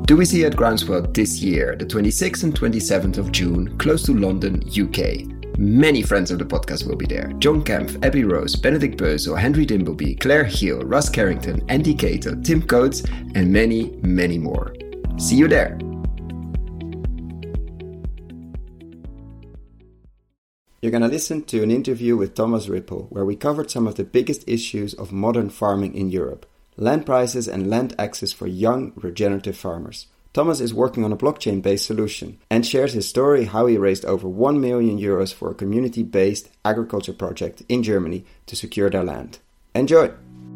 Do we see at Groundswell this year, the 26th and 27th of June, close to London, UK. Many friends of the podcast will be there. John Kempf, Abby Rose, Benedict Bösel, Henry Dimbleby, Claire Hill, Russ Carrington, Andy Cato, Tim Coates, and many, many more. See you there! You're going to listen to an interview with Thomas Ripple, where we covered some of the biggest issues of modern farming in Europe. Land prices and land access for young, regenerative farmers. Thomas is working on a blockchain-based solution and shares his story how he raised over 1 million euros for a community-based agriculture project in Germany to secure their land. Enjoy!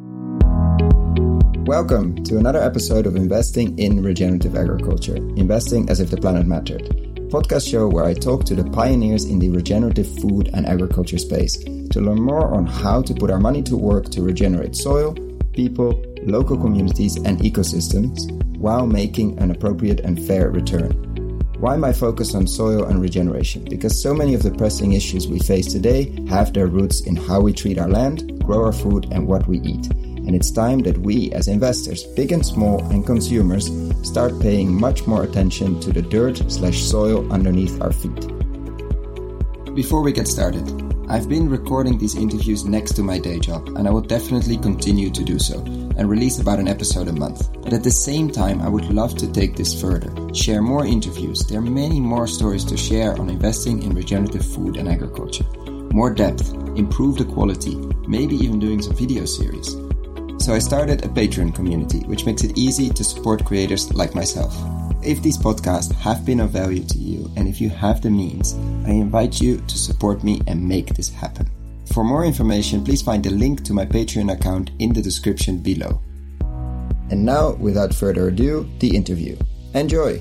Welcome to another episode of Investing in Regenerative Agriculture, Investing as if the Planet Mattered. Podcast show where I talk to the pioneers in the regenerative food and agriculture space to learn more on how to put our money to work to regenerate soil, people, local communities and ecosystems while making an appropriate and fair return. Why my focus on soil and regeneration? Because so many of the pressing issues we face today have their roots in how we treat our land, grow our food and what we eat. And it's time that we as investors, big and small, and consumers start paying much more attention to the dirt/soil underneath our feet. Before we get started, I've been recording these interviews next to my day job, and I will definitely continue to do so and release about an episode a month. But at the same time, I would love to take this further, share more interviews. There are many more stories to share on investing in regenerative food and agriculture. More depth, improve the quality, maybe even doing some video series. So I started a Patreon community, which makes it easy to support creators like myself. If these podcasts have been of value to you, and if you have the means, I invite you to support me and make this happen. For more information, please find the link to my Patreon account in the description below. And now, without further ado, the interview. Enjoy!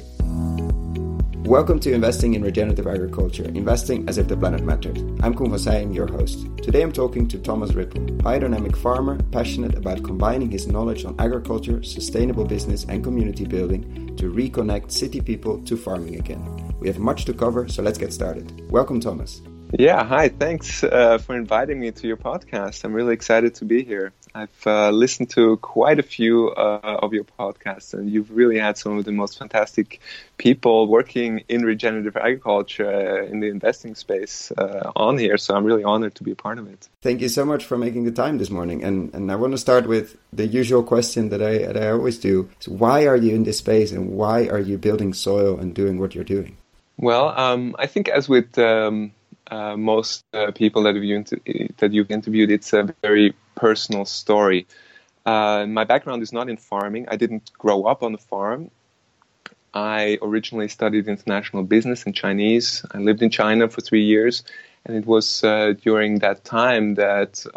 Welcome to Investing in Regenerative Agriculture, Investing as if the Planet Mattered. I'm Koen van Seijen, your host. Today I'm talking to Thomas Ripple, biodynamic farmer, passionate about combining his knowledge on agriculture, sustainable business and community building to reconnect city people to farming again. We have much to cover, so let's get started. Welcome, Thomas. Yeah, hi. Thanks for inviting me to your podcast. I'm really excited to be here. I've listened to quite a few of your podcasts, and you've really had some of the most fantastic people working in regenerative agriculture in the investing space on here. So I'm really honored to be a part of it. Thank you so much for making the time this morning. And I want to start with the usual question that I always do. So why are you in this space, and why are you building soil and doing what you're doing? Well, I think as with most people that you've interviewed, it's a very personal story. My background is not in farming. I didn't grow up on a farm. I originally studied international business and Chinese. I lived in China for 3 years, and it was during that time that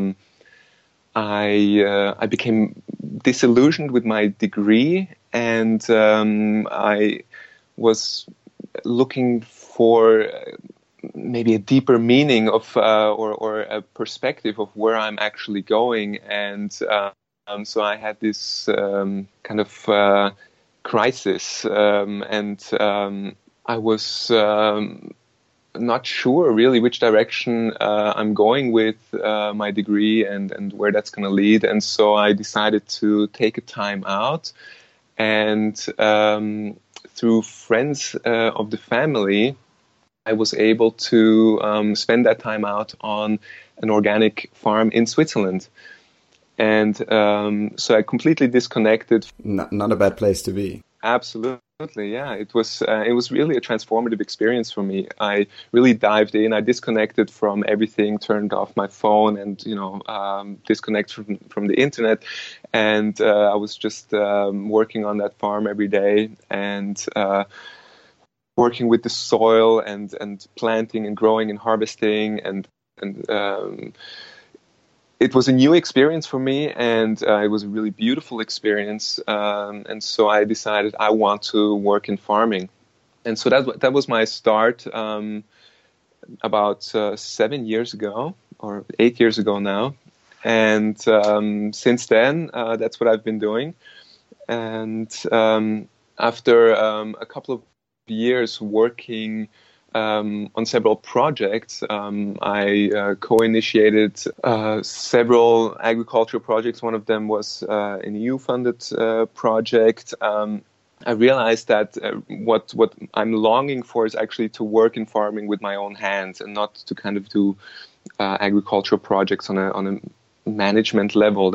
I became disillusioned with my degree, and I was looking for maybe a deeper meaning of or a perspective of where I'm actually going, and so I had this kind of crisis, and I was not sure really which direction I'm going with my degree and where that's going to lead, and so I decided to take a time out, and through friends of the family, I was able to spend that time out on an organic farm in Switzerland. And so I completely disconnected. Not a bad place to be. Absolutely, yeah. It was really a transformative experience for me. I really dived in. I disconnected from everything, turned off my phone, and disconnected from the internet. And I was just working on that farm every day, and working with the soil and planting and growing and harvesting, and it was a new experience for me, and it was a really beautiful experience. And so I decided I want to work in farming, and so that was my start about 7 years ago or 8 years ago now. And since then, that's what I've been doing. And after a couple of years working on several projects, I co-initiated several agricultural projects. One of them was an EU-funded project. I realized that what I'm longing for is actually to work in farming with my own hands and not to kind of do agricultural projects on a management level.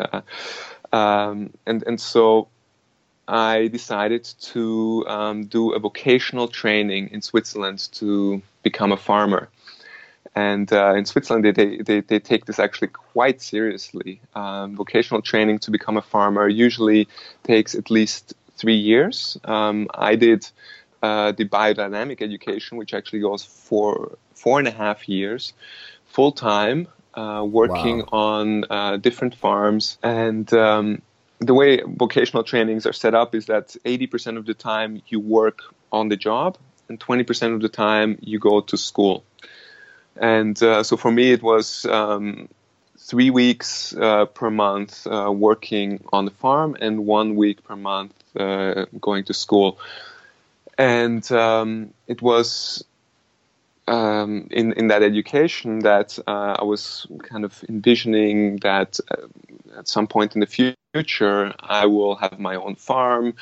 And so I decided to do a vocational training in Switzerland to become a farmer. And in Switzerland, they take this actually quite seriously. Vocational training to become a farmer usually takes at least 3 years. I did the biodynamic education, which actually goes for 4.5 years, full time, working on different farms. And the way vocational trainings are set up is that 80% of the time you work on the job, and 20% of the time you go to school. And so for me, it was 3 weeks per month working on the farm and 1 week per month going to school. And it was in that education that I was kind of envisioning that at some point in the future, I will have my own farm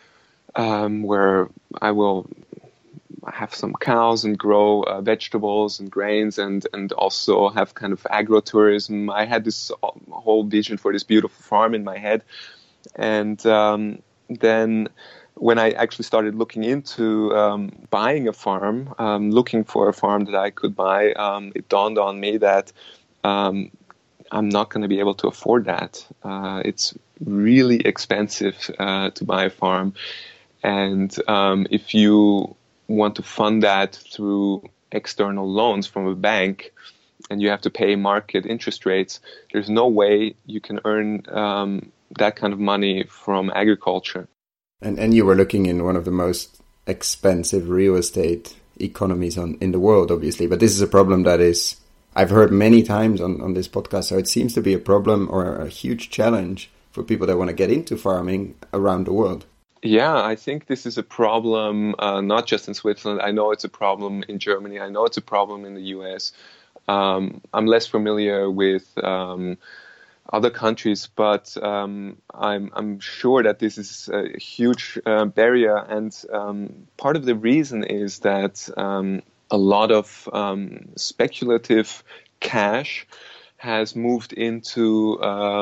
where I will have some cows and grow vegetables and grains and also have kind of agrotourism. I had this whole vision for this beautiful farm in my head. And then when I actually started looking into buying a farm, looking for a farm that I could buy, it dawned on me that I'm not going to be able to afford that. It's really expensive to buy a farm. And if you want to fund that through external loans from a bank and you have to pay market interest rates, there's no way you can earn that kind of money from agriculture. And you were looking in one of the most expensive real estate economies in the world, obviously. But this is a problem that is, I've heard many times on this podcast, so it seems to be a problem or a huge challenge for people that want to get into farming around the world. Yeah, I think this is a problem, not just in Switzerland. I know it's a problem in Germany. I know it's a problem in the US. I'm less familiar with other countries, but I'm sure that this is a huge barrier. And part of the reason is that a lot of speculative cash has moved into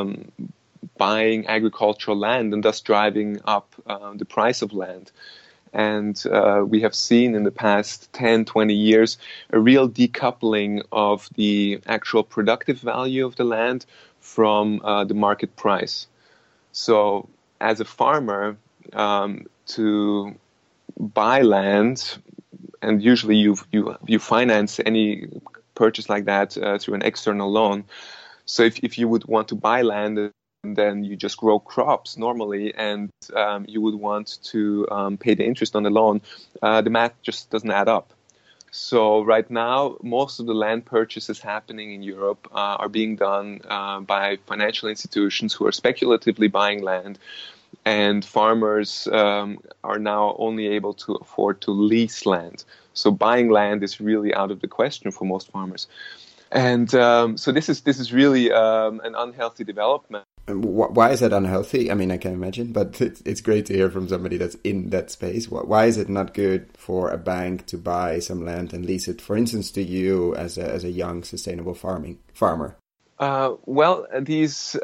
buying agricultural land and thus driving up the price of land. And we have seen in the past 10, 20 years a real decoupling of the actual productive value of the land from the market price. So as a farmer, to buy land, and usually you finance any purchase like that through an external loan. So if you would want to buy land, then you just grow crops normally, and you would want to pay the interest on the loan, the math just doesn't add up. So right now, most of the land purchases happening in Europe are being done by financial institutions who are speculatively buying land, and farmers are now only able to afford to lease land. So buying land is really out of the question for most farmers. And so this is really an unhealthy development. Why is that unhealthy? I mean, I can imagine, but it's great to hear from somebody that's in that space. Why is it not good for a bank to buy some land and lease it, for instance, to you as a young sustainable farmer? Well, these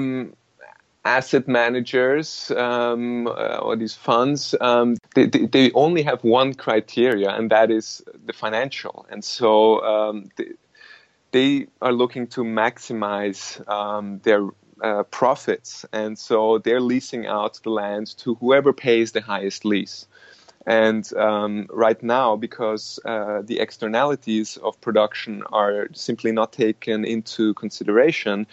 asset managers or these funds, they only have one criteria, and that is the financial. And so they are looking to maximize their profits, and so they're leasing out the land to whoever pays the highest lease. And right now, because the externalities of production are simply not taken into consideration,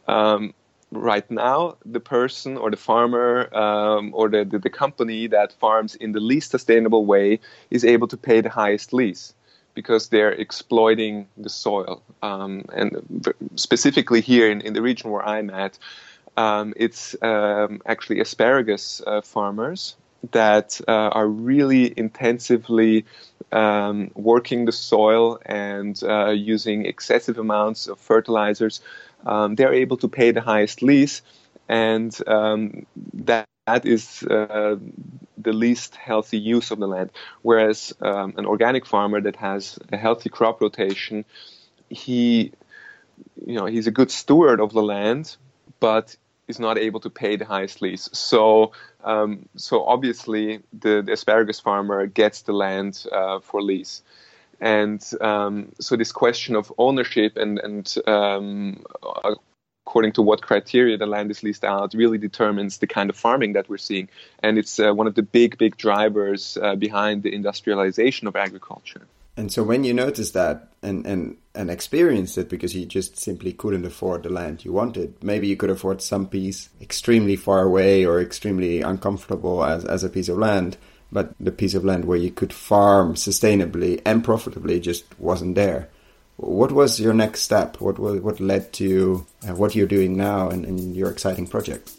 right now the person or the farmer or the company that farms in the least sustainable way is able to pay the highest lease, because they're exploiting the soil. And specifically here in the region where I'm at, it's actually asparagus farmers that are really intensively working the soil and using excessive amounts of fertilizers. They're able to pay the highest lease, and that is the least healthy use of the land. Whereas an organic farmer that has a healthy crop rotation, he's a good steward of the land, but is not able to pay the highest lease. So obviously the asparagus farmer gets the land for lease. And so this question of ownership and according to what criteria the land is leased out really determines the kind of farming that we're seeing. And it's one of the big drivers behind the industrialization of agriculture. And so when you noticed that and experienced it, because you just simply couldn't afford the land you wanted, maybe you could afford some piece extremely far away or extremely uncomfortable as a piece of land, but the piece of land where you could farm sustainably and profitably just wasn't there. What was your next step? What led to what you're doing now and your exciting project?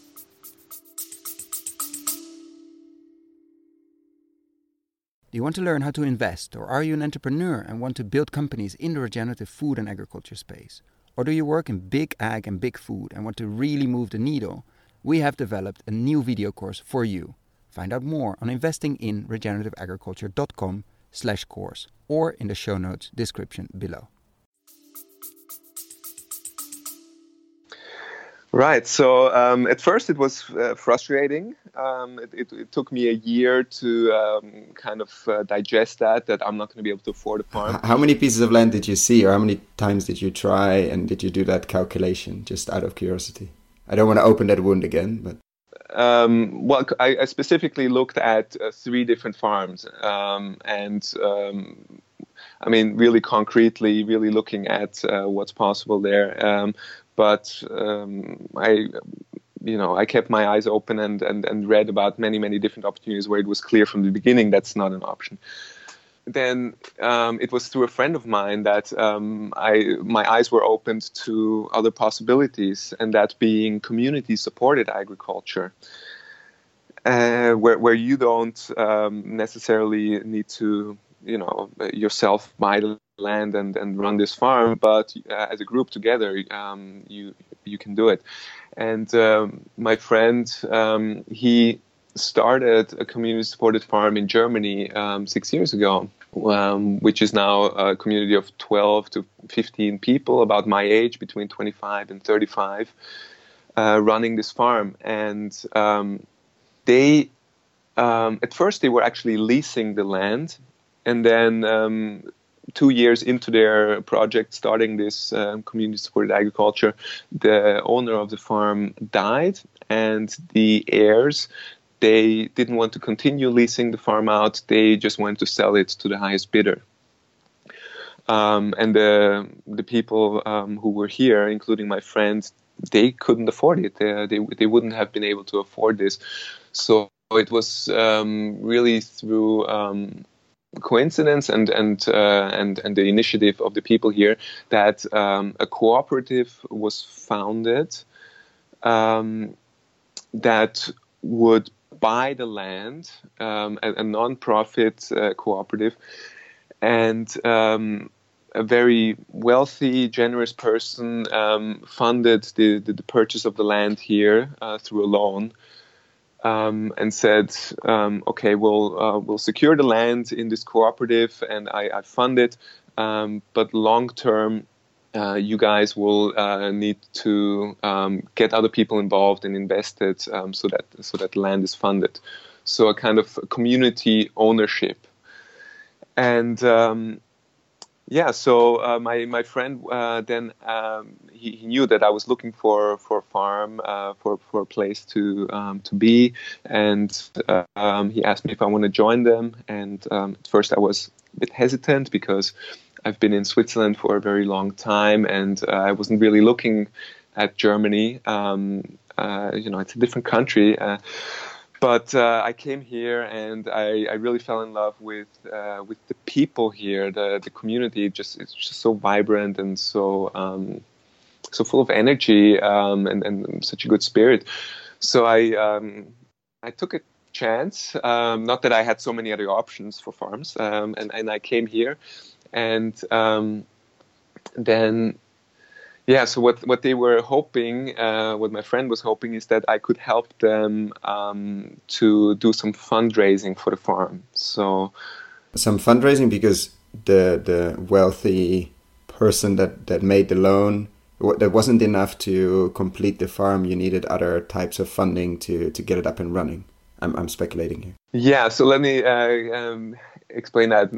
Do you want to learn how to invest, or are you an entrepreneur and want to build companies in the regenerative food and agriculture space? Or do you work in big ag and big food and want to really move the needle? We have developed a new video course for you. Find out more on investinginregenerativeagriculture.com/course or in the show notes description below. Right. So at first it was frustrating. It took me a year to kind of digest that I'm not going to be able to afford a farm. How many pieces of land did you see, or how many times did you try, and did you do that calculation, just out of curiosity? I don't want to open that wound again, but... Well, I specifically looked at 3 different farms, I mean, really concretely, really looking at what's possible there. But I kept my eyes open and read about many different opportunities where it was clear from the beginning that's not an option. Then it was through a friend of mine that my eyes were opened to other possibilities, and that being community-supported agriculture, where you don't necessarily need to yourself buy the land and run this farm, but as a group together, you can do it. And my friend, he started a community-supported farm in Germany 6 years ago, which is now a community of 12 to 15 people, about my age, between 25 and 35, running this farm. And they, at first, they were actually leasing the land. And then 2 years into their project, starting this community-supported agriculture, the owner of the farm died, and the heirs, they didn't want to continue leasing the farm out. They just wanted to sell it to the highest bidder. And the people who were here, including my friends, they couldn't afford it. They wouldn't have been able to afford this. So it was really through coincidence and the initiative of the people here that a cooperative was founded that would buy the land, a non-profit cooperative, and a very wealthy, generous person funded the purchase of the land here through a loan. And said, okay, we'll secure the land in this cooperative, and I fund it. But long term, you guys will need to get other people involved and invest it so that land is funded. So a kind of community ownership. And so my friend then he knew that I was looking for a farm, for a place to be, and he asked me if I want to join them. And at first I was a bit hesitant because I've been in Switzerland for a very long time, and I wasn't really looking at Germany. It's a different country. But I came here, and I really fell in love with the people here, the community. It's just so vibrant and so full of energy and such a good spirit. So I took a chance. Not that I had so many other options for farms, and I came here, and then Yeah, so what they were hoping, what my friend was hoping, is that I could help them to do some fundraising for the farm. So some fundraising, because the wealthy person that made the loan, that wasn't enough to complete the farm. You needed other types of funding to get it up and running. I'm speculating here. Yeah, so let me explain that.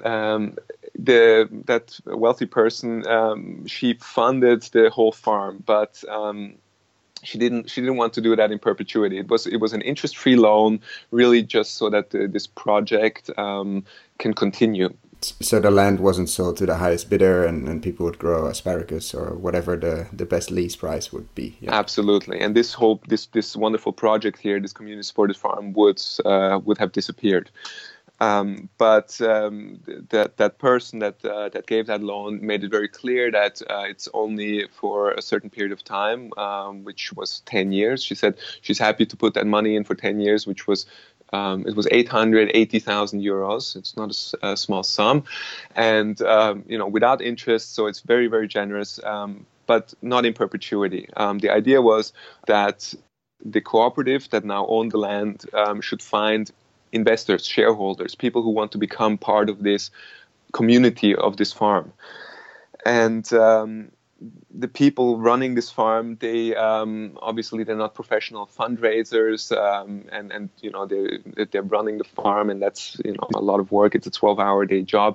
That wealthy person, she funded the whole farm, but she didn't want to do that in perpetuity. It was an interest-free loan, really just so that this project can continue. So the land wasn't sold to the highest bidder, and people would grow asparagus or whatever the best lease price would be. Yeah. Absolutely, and this wonderful project here, this community-supported farm, would have disappeared. But that person that gave that loan made it very clear that it's only for a certain period of time, which was 10 years. She said she's happy to put that money in for 10 years, which was it was 880,000 euros. It's not a small sum, and without interest. So it's very, very generous, but not in perpetuity. The idea was that the cooperative that now owned the land should find investors, shareholders, people who want to become part of this community of this farm. And the people running this farm, they obviously they're not professional fundraisers, and they're running the farm, and that's a lot of work. It's a 12-hour-day job.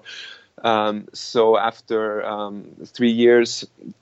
So after 3 years,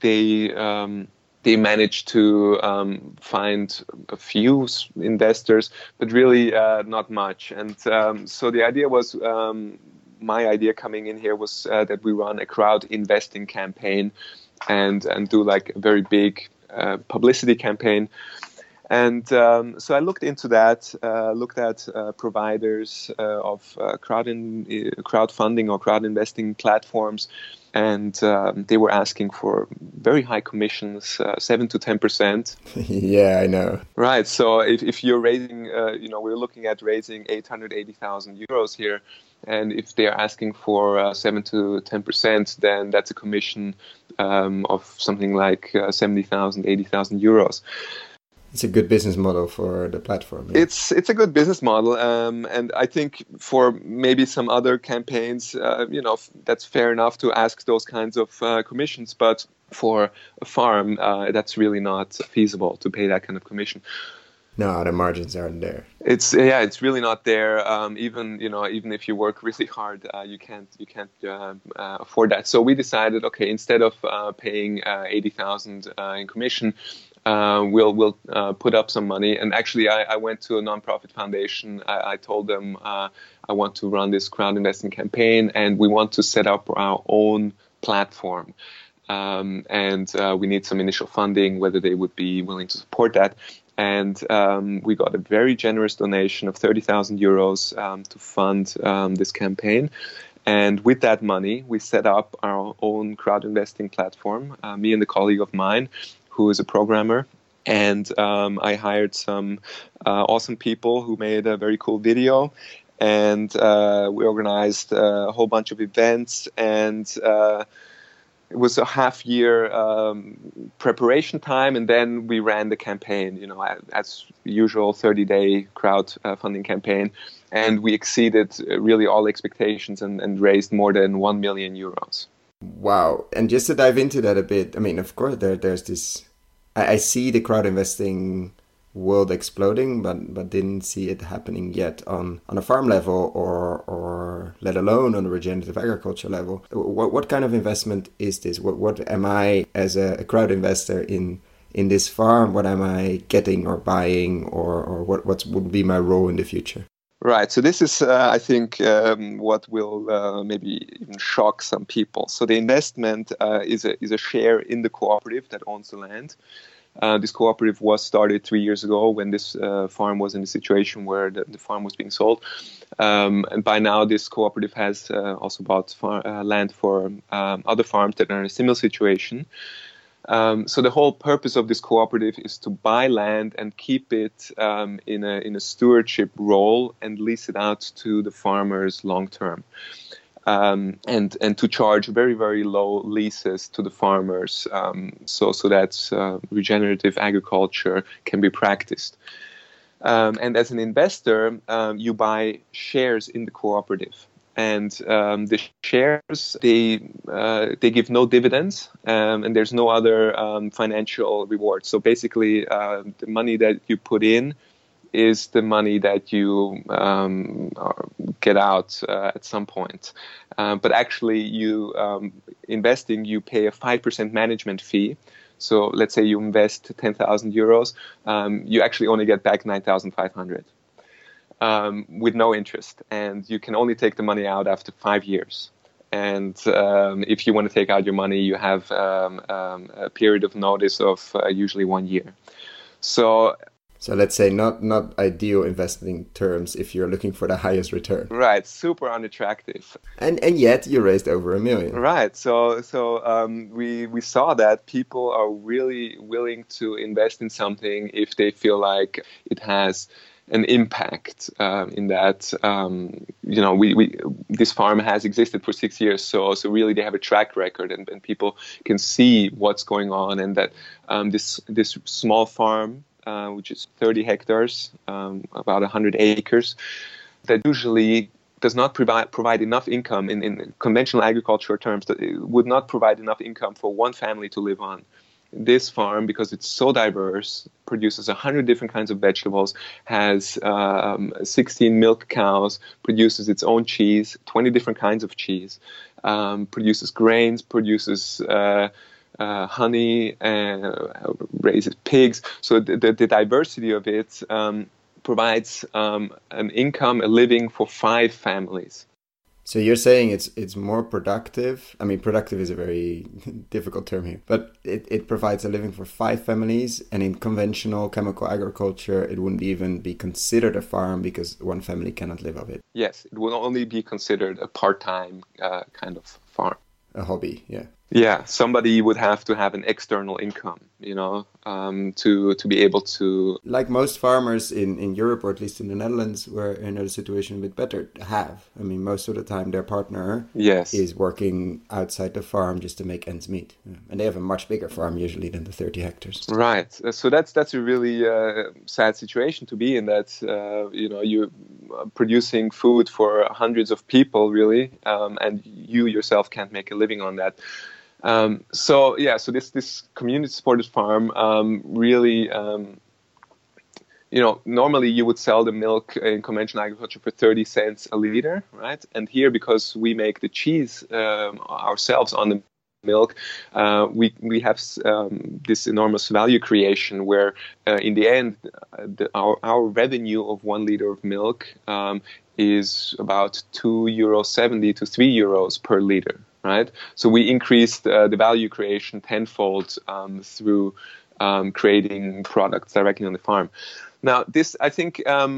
they managed to find a few investors, but really not much. And so the idea was, my idea coming in here was that we run a crowd investing campaign and do like a very big publicity campaign. And so I looked into that, looked at providers of crowdfunding or crowd investing platforms. And they were asking for very high commissions, 7 to 10%. Yeah, I know. Right. So if you're raising, we're looking at raising 880,000 euros here. And if they're asking for 7 to 10%, then that's a commission of something like 70,000, 80,000 euros. It's a good business model for the platform. Yeah. It's a good business model, and I think for maybe some other campaigns, that's fair enough to ask those kinds of commissions. But for a farm, that's really not feasible to pay that kind of commission. No, the margins aren't there. It's really not there. Even if you work really hard, you can't afford that. So we decided, okay, instead of paying 80,000 in commission, we'll put up some money. And actually, I went to a nonprofit foundation. I told them I want to run this crowd investing campaign, and we want to set up our own platform. And we need some initial funding, whether they would be willing to support that. And we got a very generous donation of 30,000 euros to fund this campaign. And with that money, we set up our own crowd investing platform, me and a colleague of mine, who is a programmer. And I hired some awesome people who made a very cool video. And we organized a whole bunch of events. And it was a half-year preparation time. And then we ran the campaign, as usual, 30-day crowdfunding campaign. And we exceeded really all expectations and raised more than 1 million euros. Wow. And just to dive into that a bit, I mean, of course, there's this... I see the crowd investing world exploding, but didn't see it happening yet on a farm level or let alone on a regenerative agriculture level. What kind of investment is this? What am I, as a crowd investor in this farm, what am I getting or buying, or what would be my role in the future? Right. So this is, I think, what will maybe even shock some people. So the investment is a share in the cooperative that owns the land. This cooperative was started 3 years ago when this farm was in a situation where the farm was being sold. And by now, this cooperative has also bought land for other farms that are in a similar situation. So the whole purpose of this cooperative is to buy land and keep it in a stewardship role and lease it out to the farmers long term. and to charge very, very low leases to the farmers, so that regenerative agriculture can be practiced. And as an investor, you buy shares in the cooperative. And the shares, they give no dividends, and there's no other financial reward. So basically, the money that you put in is the money that you get out at some point. But actually, you investing, you pay a 5% management fee. So let's say you invest 10,000 euros, you actually only get back 9,500 with no interest. And you can only take the money out after 5 years. And if you want to take out your money, you have a period of notice of usually 1 year. So let's say not ideal investing terms if you're looking for the highest return. Right, super unattractive. And yet you raised over 1 million. Right, so we saw that people are really willing to invest in something if they feel like it has an impact in that. This farm has existed for 6 years, so really they have a track record, and people can see what's going on, and that this small farm, which is 30 hectares, about 100 acres, that usually does not provide enough income in conventional agricultural terms, that it would not provide enough income for one family to live on. This farm, because it's so diverse, produces 100 different kinds of vegetables, has 16 milk cows, produces its own cheese, 20 different kinds of cheese, produces grains, produces honey, raises pigs. So the diversity of it provides an income, a living for 5 families. So you're saying it's more productive. I mean, productive is a very difficult term here, but it provides a living for 5 families. And in conventional chemical agriculture, it wouldn't even be considered a farm because one family cannot live off it. Yes, it will only be considered a part-time kind of farm. A hobby, yeah. Yeah, somebody would have to have an external income, to be able to... Like most farmers in Europe, or at least in the Netherlands, where in a situation a bit better, have. I mean, most of the time their partner is working outside the farm just to make ends meet. Yeah. And they have a much bigger farm usually than the 30 hectares. Right. So that's a really sad situation to be in, that, you're producing food for hundreds of people, really, and you yourself can't make a living on that. So this community-supported farm really, normally you would sell the milk in conventional agriculture for 30 cents a liter, right? And here, because we make the cheese ourselves on the milk, we have this enormous value creation where, in the end, our revenue of 1 liter of milk is about €2.70 to €3 per liter. Right, so we increased the value creation tenfold through creating products directly on the farm. Now, this, I think,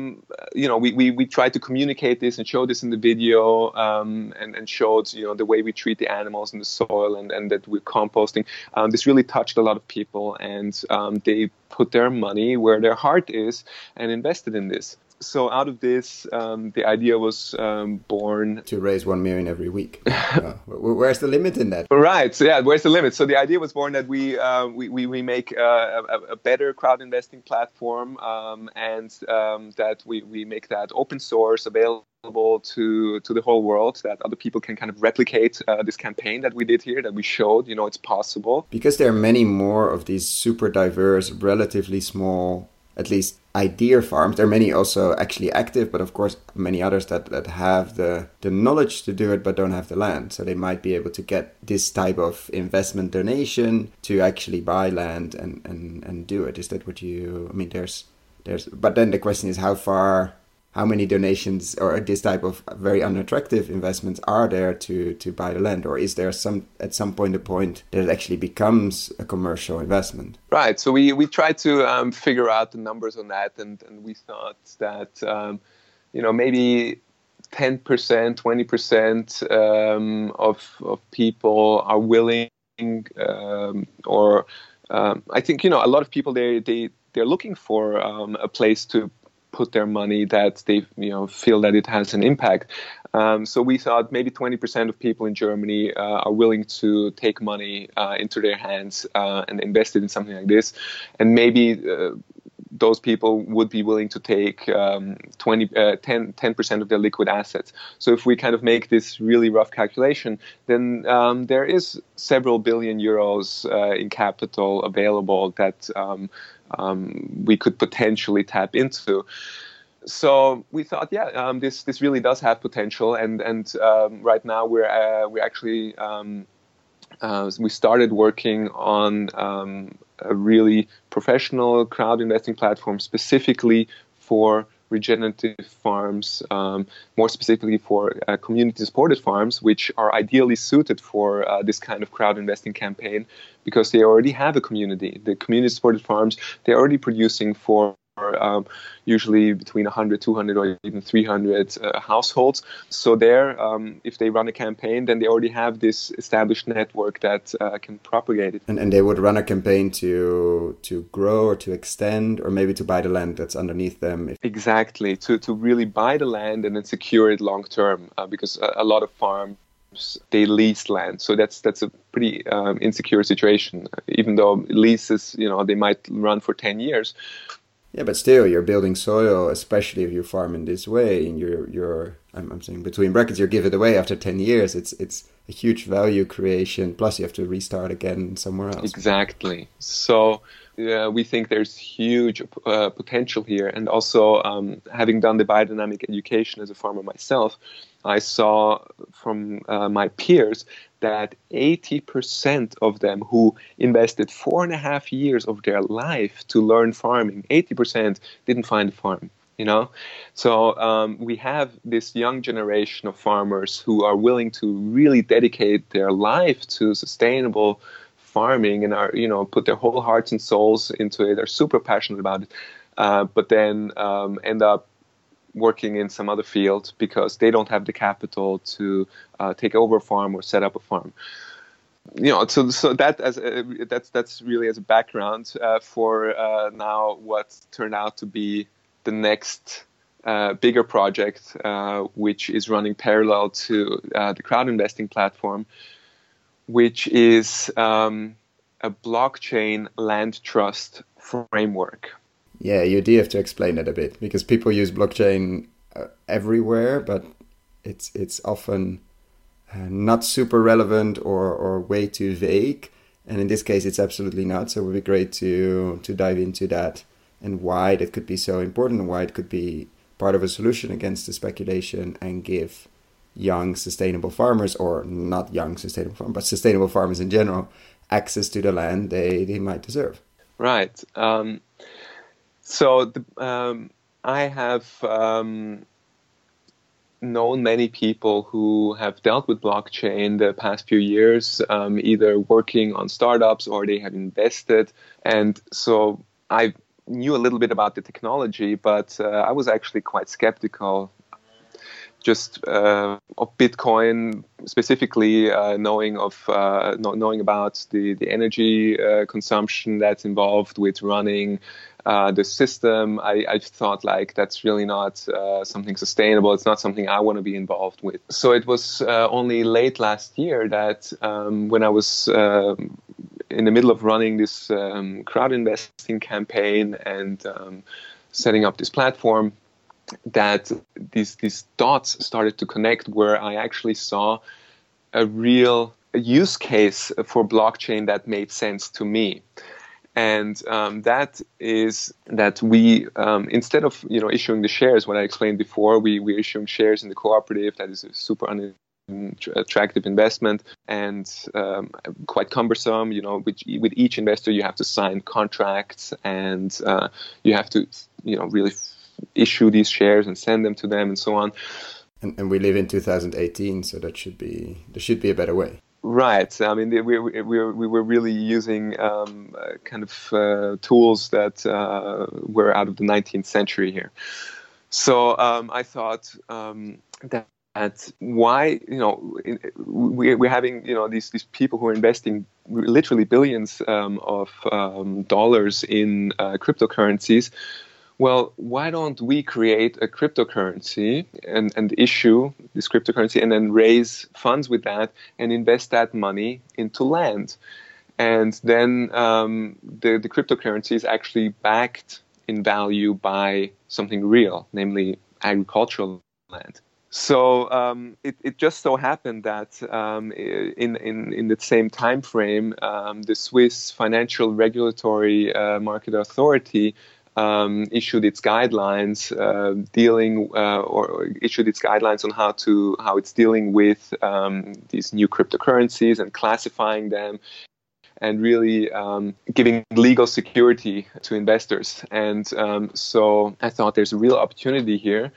we tried to communicate this and show this in the video, and showed, the way we treat the animals and the soil, and that we're composting. This really touched a lot of people, and they put their money where their heart is and invested in this. So out of this, the idea was born. To raise 1 million every week. Where's the limit in that? Right. So yeah, where's the limit? So the idea was born that we make a better crowd investing platform, and that we make that open source, available to the whole world, that other people can kind of replicate this campaign that we did here, that we showed, it's possible. Because there are many more of these super diverse, relatively small, at least idea farms. There are many also actually active, but of course many others that have the knowledge to do it but don't have the land. So they might be able to get this type of investment donation to actually buy land and do it. Is that what you... I mean, there's... But then the question is how many donations or this type of very unattractive investments are there to buy the land? Or is there at some point a point that it actually becomes a commercial investment? Right. So we tried to figure out the numbers on that, and we thought that maybe 10%, 20% of people are willing, I think a lot of people they're looking for a place to put their money that they feel that it has an impact. So we thought maybe 20% of people in Germany are willing to take money into their hands and invest it in something like this, and maybe those people would be willing to take 10% of their liquid assets. So if we kind of make this really rough calculation, then there is several billion euros in capital available that we could potentially tap into. So we thought, this really does have potential, and right now we're actually we started working on a really professional crowd investing platform specifically for regenerative farms, more specifically for community-supported farms, which are ideally suited for this kind of crowd investing campaign because they already have a community. The community-supported farms, they're already producing for usually between 100, 200, or even 300 households. So there, if they run a campaign, then they already have this established network that can propagate it. And they would run a campaign to grow or to extend, or maybe to buy the land that's underneath them. Exactly, to really buy the land and then secure it long term, because a lot of farms, they lease land, so that's a pretty insecure situation. Even though leases, they might run for 10 years. Yeah, but still, you're building soil, especially if you farm in this way. And I'm saying between brackets, you give it away after 10 years. It's a huge value creation. Plus, you have to restart again somewhere else. Exactly. So we think there's huge potential here. And also, having done the biodynamic education as a farmer myself, I saw from my peers that 80% of them who invested 4.5 years of their life to learn farming, 80% didn't find a farm, So we have this young generation of farmers who are willing to really dedicate their life to sustainable farming and are, put their whole hearts and souls into it. They're super passionate about it, but then end up working in some other field because they don't have the capital to take over a farm or set up a farm. So that that's really as a background for now what turned out to be the next bigger project, which is running parallel to the crowd investing platform, which is a blockchain land trust framework. Yeah, you do have to explain that a bit, because people use blockchain everywhere, but it's often not super relevant or way too vague. And in this case, it's absolutely not. So it would be great to dive into that and why that could be so important and why it could be part of a solution against the speculation and give young sustainable farmers, or not young sustainable farmers, but sustainable farmers in general, access to the land they might deserve. Right. So I have known many people who have dealt with blockchain the past few years, either working on startups or they have invested. And so I knew a little bit about the technology, but I was actually quite skeptical just of Bitcoin specifically, knowing about the energy consumption that's involved with running the system. I thought that's really not something sustainable. It's not something I want to be involved with. So it was only late last year that when I was in the middle of running this crowd investing campaign and setting up this platform, that these dots started to connect, where I actually saw a real use case for blockchain that made sense to me. And that is that we, instead of issuing the shares, what I explained before, we're issuing shares in the cooperative. That is a super attractive investment and quite cumbersome. With each investor you have to sign contracts and you have to really issue these shares and send them to them and so on. And we live in 2018, so there should be a better way. Right. I mean, we were really using kind of tools that were out of the 19th century here. So I thought that why we're having these people who are investing literally billions of dollars in cryptocurrencies. well, why don't we create a cryptocurrency and issue this cryptocurrency and then raise funds with that and invest that money into land? And then the cryptocurrency is actually backed in value by something real, namely agricultural land. So it just so happened that in the same time frame, the Swiss Financial Regulatory Market Authority issued its guidelines issued its guidelines on how it's dealing with these new cryptocurrencies and classifying them, and really giving legal security to investors. And so I thought there's a real opportunity here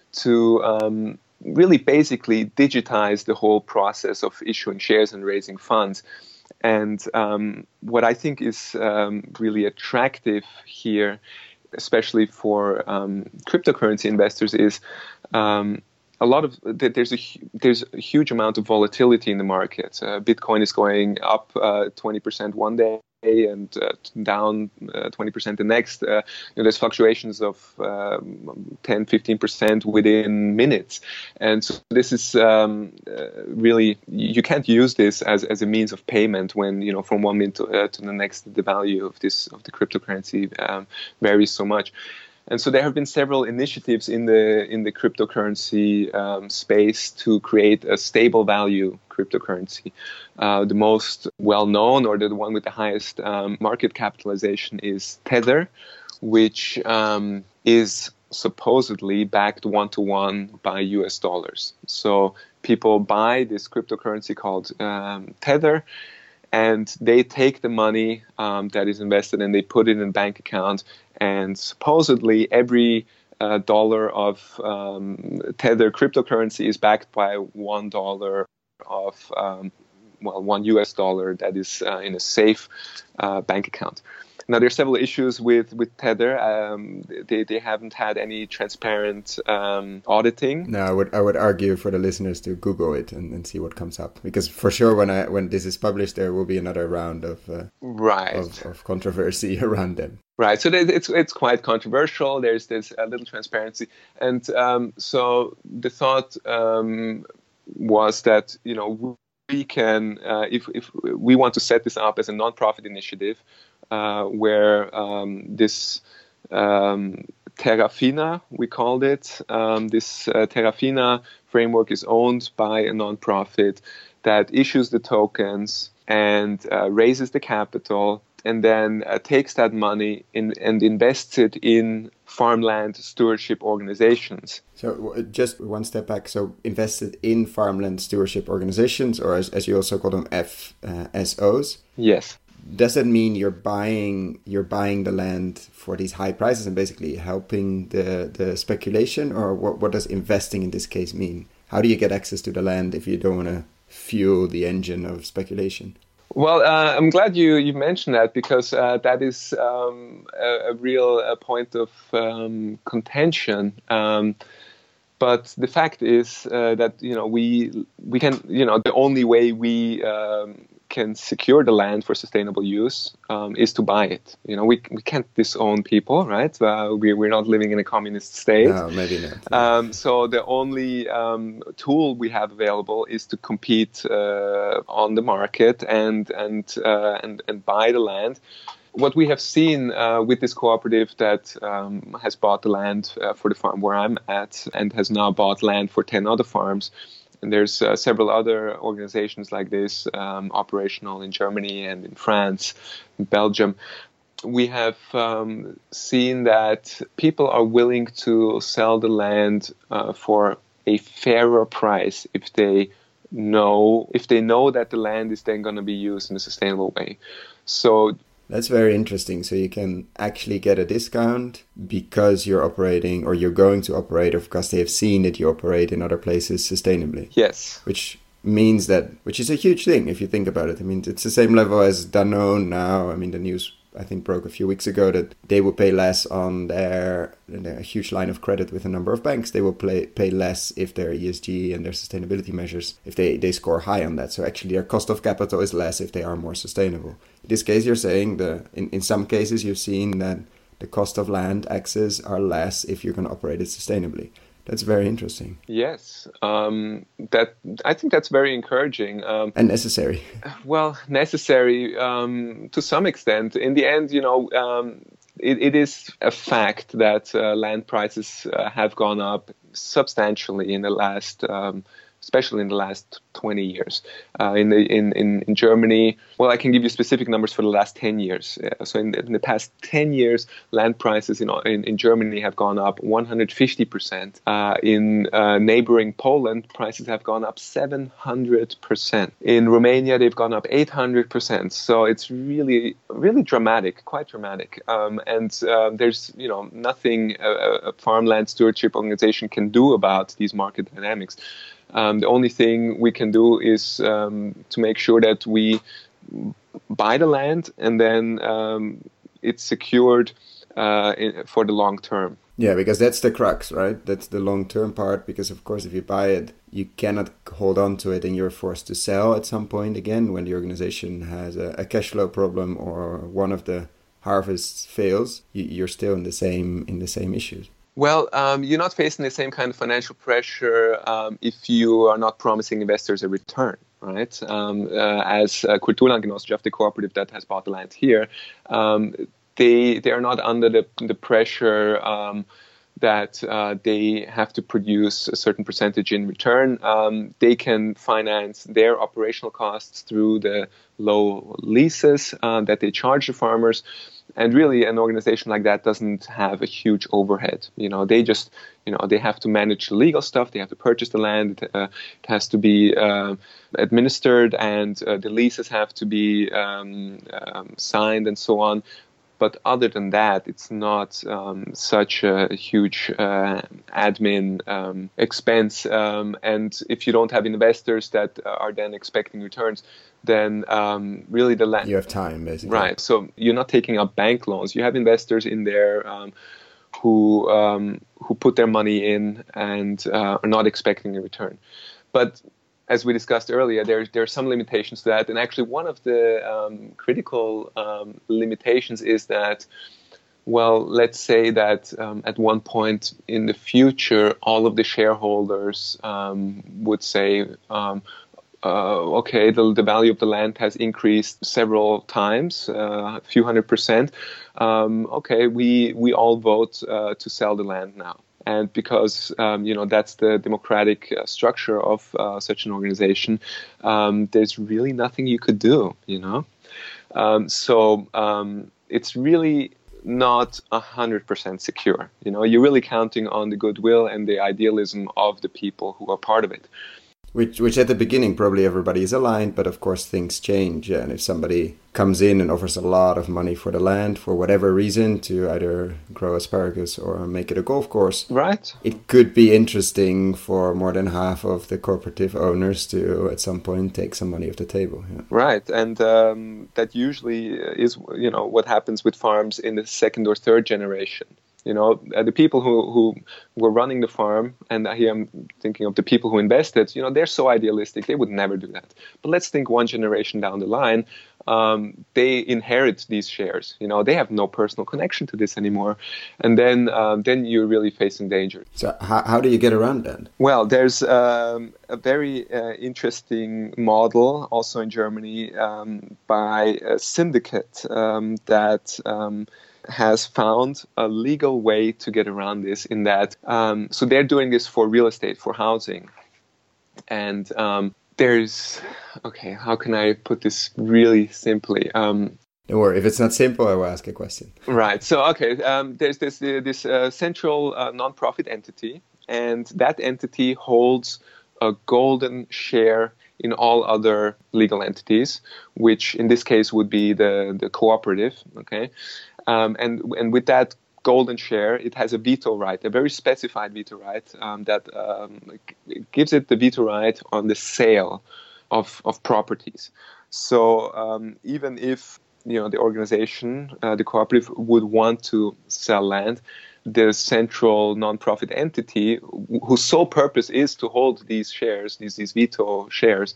to really basically digitize the whole process of issuing shares and raising funds. And what I think is really attractive here, especially for cryptocurrency investors, is there's a huge amount of volatility in the market. Bitcoin is going up 20% one day and down 20% the next. There's fluctuations of 10-15% within minutes, and so this is really, you can't use this as a means of payment when from one minute to the next the value of the cryptocurrency varies so much. And so there have been several initiatives in the cryptocurrency space to create a stable value cryptocurrency. The most well-known, or the one with the highest market capitalization, is Tether, which is supposedly backed one-to-one by US dollars. So people buy this cryptocurrency called Tether, and they take the money that is invested and they put it in a bank account. And supposedly every dollar of Tether cryptocurrency is backed by $1 of, $1 US that is in a safe bank account. Now, there are several issues with Tether. They haven't had any transparent auditing. No, I would argue for the listeners to Google it and see what comes up, because for sure when this is published, there will be another round of controversy around them. Right. So it's quite controversial. There's a little transparency, and so the thought was that we can, if we want to set this up as a nonprofit initiative, where this Terrafina, we called it, this Terrafina framework is owned by a nonprofit that issues the tokens and raises the capital, and then takes that money and invests it in farmland stewardship organizations. So just one step back. So invested in farmland stewardship organizations, or as you also call them, FSOs. Yes. Does that mean you're buying the land for these high prices and basically helping the speculation, or what does investing in this case mean? How do you get access to the land if you don't want to fuel the engine of speculation? Well, I'm glad you mentioned that, because that is a real point of contention. But the fact is that we can, the only way we can secure the land for sustainable use is to buy it. We can't disown people, right? We're not living in a communist state. No, maybe not. So the only tool we have available is to compete on the market and buy the land. What we have seen with this cooperative that has bought the land for the farm where I'm at, and has now bought land for 10 other farms, and there's several other organizations like this operational in Germany and in France, in Belgium. We have seen that people are willing to sell the land for a fairer price if they know that the land is then going to be used in a sustainable way. So that's very interesting. So you can actually get a discount because you're operating, or you're going to operate, or because they have seen that you operate in other places sustainably. Yes. Which means which is a huge thing if you think about it. I mean, it's the same level as Danone now. I mean, the news, I think, broke a few weeks ago that they will pay less on their huge line of credit with a number of banks. They will pay less if their ESG and their sustainability measures, if they score high on that. So actually their cost of capital is less if they are more sustainable. In this case, you're saying in some cases you've seen that the cost of land access are less if you're going to operate it sustainably. That's very interesting. Yes, that I think that's very encouraging and necessary. Well, necessary to some extent. In the end, it is a fact that land prices have gone up substantially in the last, especially in the last 20 years. In Germany, well, I can give you specific numbers for the last 10 years. So in the past 10 years, land prices in Germany have gone up 150%. In neighboring Poland, prices have gone up 700%. In Romania, they've gone up 800%. So it's really, really dramatic, quite dramatic. And there's nothing a farmland stewardship organization can do about these market dynamics. The only thing we can do is to make sure that we buy the land and then it's secured for the long term. Yeah, because that's the crux, right? That's the long-term part, because of course if you buy it, you cannot hold on to it and you're forced to sell at some point again when the organization has a cash flow problem or one of the harvests fails. You're still in the same issues. Well, you're not facing the same kind of financial pressure if you are not promising investors a return, right? As Kulturlandgenossenschaft, the cooperative that has bought the land here, they are not under the pressure that they have to produce a certain percentage in return. They can finance their operational costs through the low leases that they charge the farmers. And really, an organization like that doesn't have a huge overhead. They just, they have to manage the legal stuff. They have to purchase the land. It has to be administered, and the leases have to be signed, and so on. But other than that, it's not such a huge admin expense. And if you don't have investors that are then expecting returns, then really the land... You have time, basically. Right. So you're not taking up bank loans. You have investors in there who put their money in and are not expecting a return. But as we discussed earlier, there are some limitations to that. And actually one of the critical limitations is that, well, let's say that at one point in the future, all of the shareholders would say, okay, the value of the land has increased several times, a few 100%. Okay, we all vote to sell the land now. And because, that's the democratic structure of such an organization, there's really nothing you could do, So it's really not 100% secure. You're really counting on the goodwill and the idealism of the people who are part of it. Which at the beginning probably everybody is aligned, but of course things change. And if somebody comes in and offers a lot of money for the land for whatever reason to either grow asparagus or make it a golf course, right? It could be interesting for more than half of the cooperative owners to at some point take some money off the table. Yeah. Right, and that usually is what happens with farms in the second or third generation. The people who were running the farm, and here I'm thinking of the people who invested, they're so idealistic, they would never do that. But let's think one generation down the line, they inherit these shares. They have no personal connection to this anymore. And then you're really facing danger. So how do you get around that? Well, there's a very interesting model also in Germany by a syndicate that... has found a legal way to get around this in that, so they're doing this for real estate, for housing. And how can I put this really simply? Don't worry, if it's not simple, I will ask a question. Right, so there's this central non-profit entity, and that entity holds a golden share in all other legal entities, which in this case would be the cooperative, okay? And with that golden share, it has a veto right, a very specified veto right that gives it the veto right on the sale of properties. So even if the organization, the cooperative, would want to sell land, the central nonprofit entity, whose sole purpose is to hold these shares, these veto shares,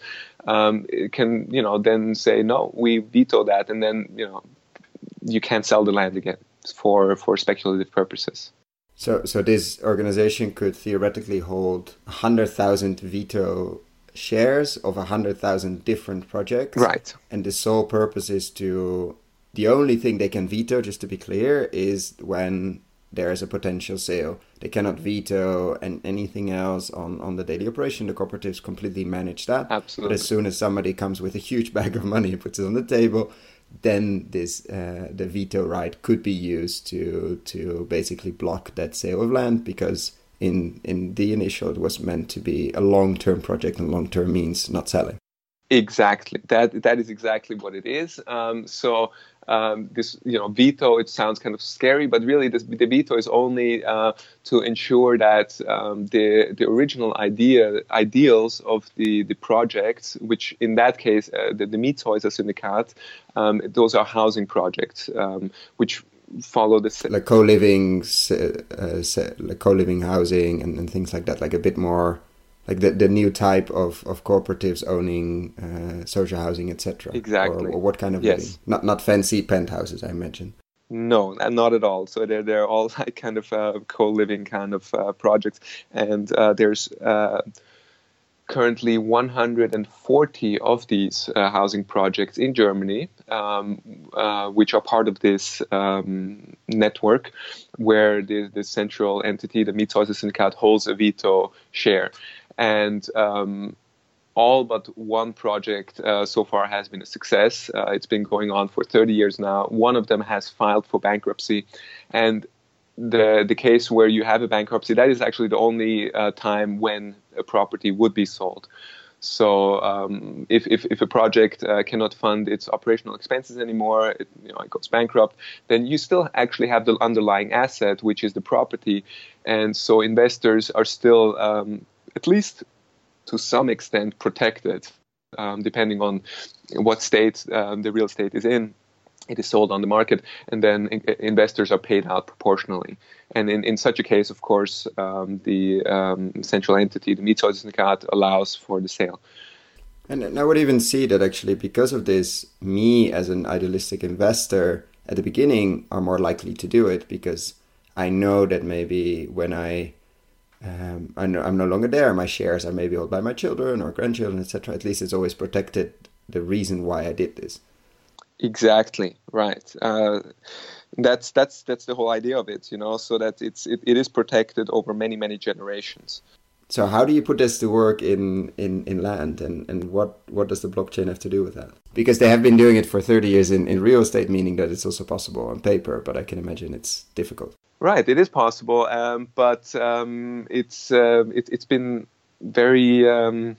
can then say, no, we veto that, and then you can't sell the land again. for speculative purposes. So this organization could theoretically hold 100,000 veto shares of 100,000 different projects. Right. And the sole purpose is the only thing they can veto, just to be clear, is when there is a potential sale. They cannot veto anything else on the daily operation. The cooperatives completely manage that. Absolutely. But as soon as somebody comes with a huge bag of money and puts it on the table, then the veto right could be used to basically block that sale of land, because in the initial it was meant to be a long-term project, and long-term means not selling. Exactly. That is exactly what it is. This veto, it sounds kind of scary, but really the veto is only to ensure that the original ideals of the projects, which in that case the Mietshäuser Syndikat, those are housing projects which follow the like co-living, like co-living housing and things like that, like a bit more. Like the new type of cooperatives owning social housing, etc. Exactly. Or what kind of yes. living? Not fancy penthouses, I imagine. No, not at all. So they're all like kind of co-living kind of projects, and there's currently 140 of these housing projects in Germany, which are part of this network, where the central entity, the Mietshäuser Syndikat, holds a veto share. And all but one project so far has been a success. It's been going on for 30 years now. One of them has filed for bankruptcy. And the case where you have a bankruptcy, that is actually the only time when a property would be sold. So if a project cannot fund its operational expenses anymore, it goes bankrupt, then you still actually have the underlying asset, which is the property. And so investors are still at least to some extent protected, depending on what state the real estate is in. It is sold on the market, and then investors are paid out proportionally. And in such a case, of course, the central entity, the Mietshäuser Syndikat, allows for the sale. And I would even see that actually because of this, me as an idealistic investor at the beginning are more likely to do it, because I know that maybe when I'm no longer there, my shares are maybe held by my children or grandchildren, etc. At least it's always protected the reason why I did this. Exactly right. That's the whole idea of it, so that it is protected over many generations. So how do you put this to work in land, and what does the blockchain have to do with that? Because they have been doing it for 30 years in real estate, meaning that it's also possible on paper, but I can imagine it's difficult. Right, it is possible, but it's been very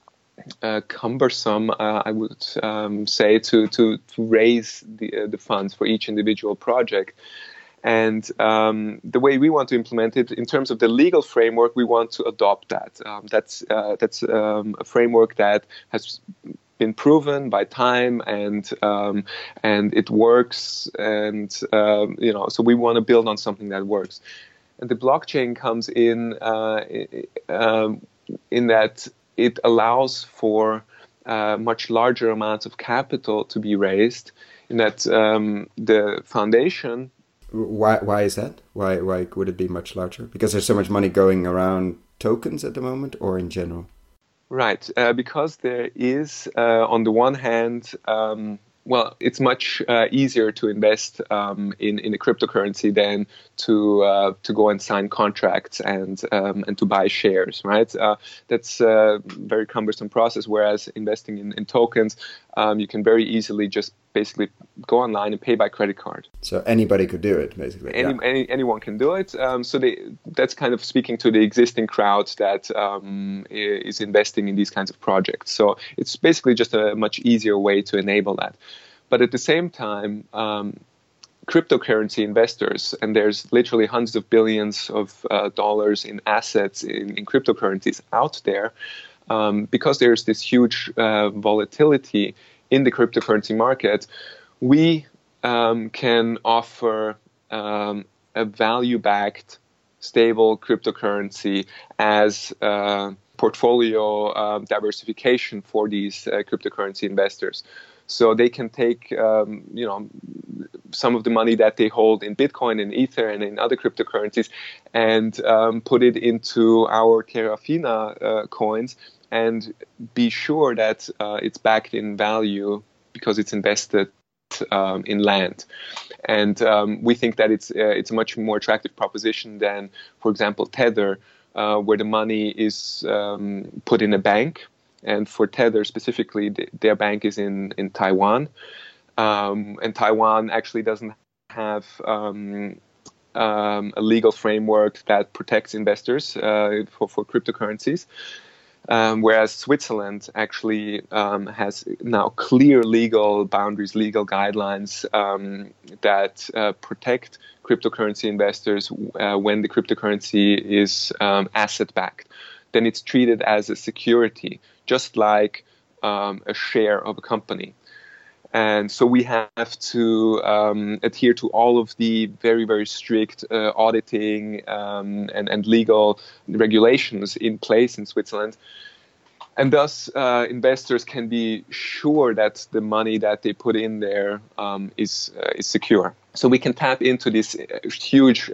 cumbersome, I would say, to raise the funds for each individual project. And the way we want to implement it, in terms of the legal framework, we want to adopt that. That's a framework that has been proven by time, and it works, and so we want to build on something that works. And the blockchain comes in that it allows for much larger amounts of capital to be raised. In that the foundation. Why is that? Why would it be much larger? Because there's so much money going around tokens at the moment, or in general? Right, because there is, on the one hand, it's much easier to invest in a cryptocurrency than to go and sign contracts and to buy shares. Right, that's a very cumbersome process. Whereas investing in tokens, you can very easily just basically go online and pay by credit card. So anybody could do it, basically. Anyone can do it. That's kind of speaking to the existing crowd that is investing in these kinds of projects. So it's basically just a much easier way to enable that. But at the same time, cryptocurrency investors, and there's literally hundreds of billions of dollars in assets in cryptocurrencies out there, because there's this huge volatility in the cryptocurrency market, we can offer a value-backed, stable cryptocurrency as portfolio diversification for these cryptocurrency investors. So they can take, some of the money that they hold in Bitcoin and Ether and in other cryptocurrencies and put it into our Terrafina coins and be sure that it's backed in value because it's invested in land. And we think that it's a much more attractive proposition than, for example, Tether, where the money is put in a bank. And for Tether specifically, their bank is in Taiwan. And Taiwan actually doesn't have a legal framework that protects investors for cryptocurrencies. Whereas Switzerland actually has now clear legal boundaries, legal guidelines that protect cryptocurrency investors when the cryptocurrency is asset-backed. Then it's treated as a security, just like a share of a company. And so we have to adhere to all of the very, very strict auditing and legal regulations in place in Switzerland. And thus, investors can be sure that the money that they put in there is secure. So we can tap into this huge